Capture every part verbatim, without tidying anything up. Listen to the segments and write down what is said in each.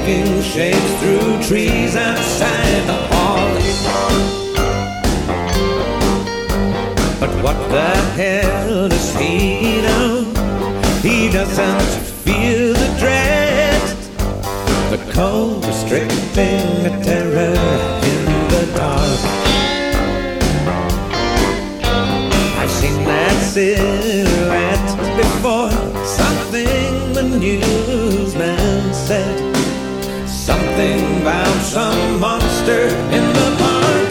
making shapes through trees outside the hall. But what the hell does he know? He doesn't feel the dread, the cold, restricting terror in the dark. I've seen that silhouette before, something the newsman said, something about some monster in the park.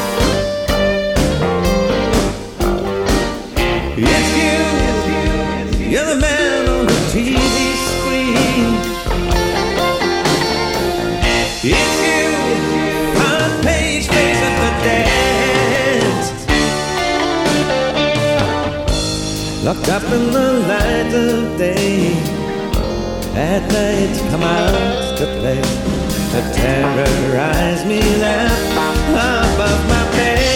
Yes, you, you're the man on the T V screen. It's you, front page face of the dance, locked up in the light of day. At night come out to play, to terrorize me there above my bed.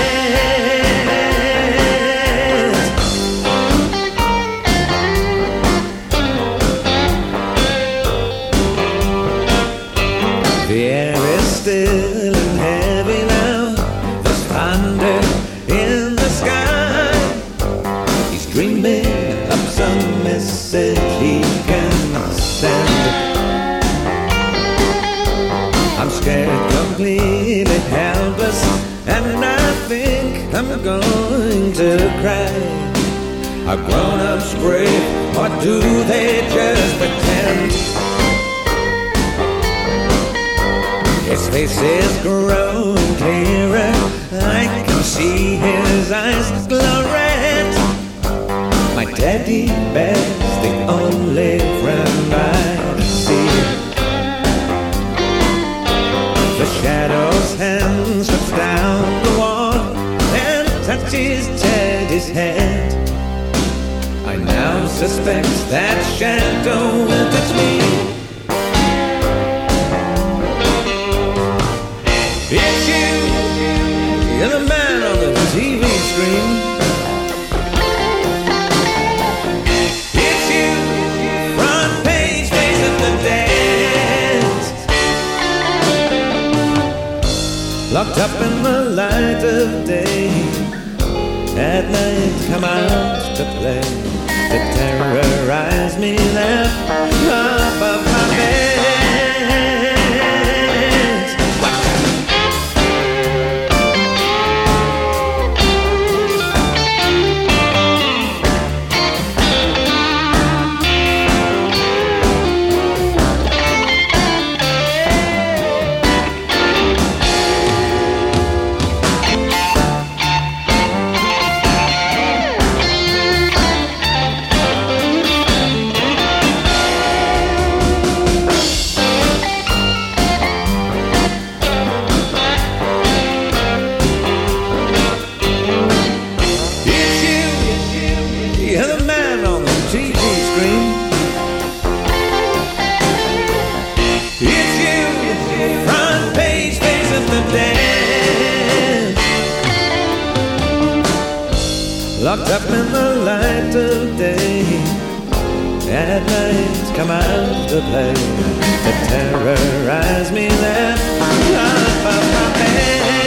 The air is still and heavy now, there's thunder in the sky. He's dreaming of some message he can send. I'm scared, completely helpless, and I think I'm going to cry. Are grown-ups brave, or do they just pretend? His face is growing clearer, I can see his eyes glow red. My teddy bear's the only friend I see. The shadow's hand slips down the wall and touches Teddy's head. I now suspect that shadow will touch me. It's you, you're the man on the T V screen. It's you, front page face of the dance, locked up in the light of day. At night come out to play, to terrorize me there above my bed. Locked up in the light of day, at night come out to play, to terrorize me there above my bed.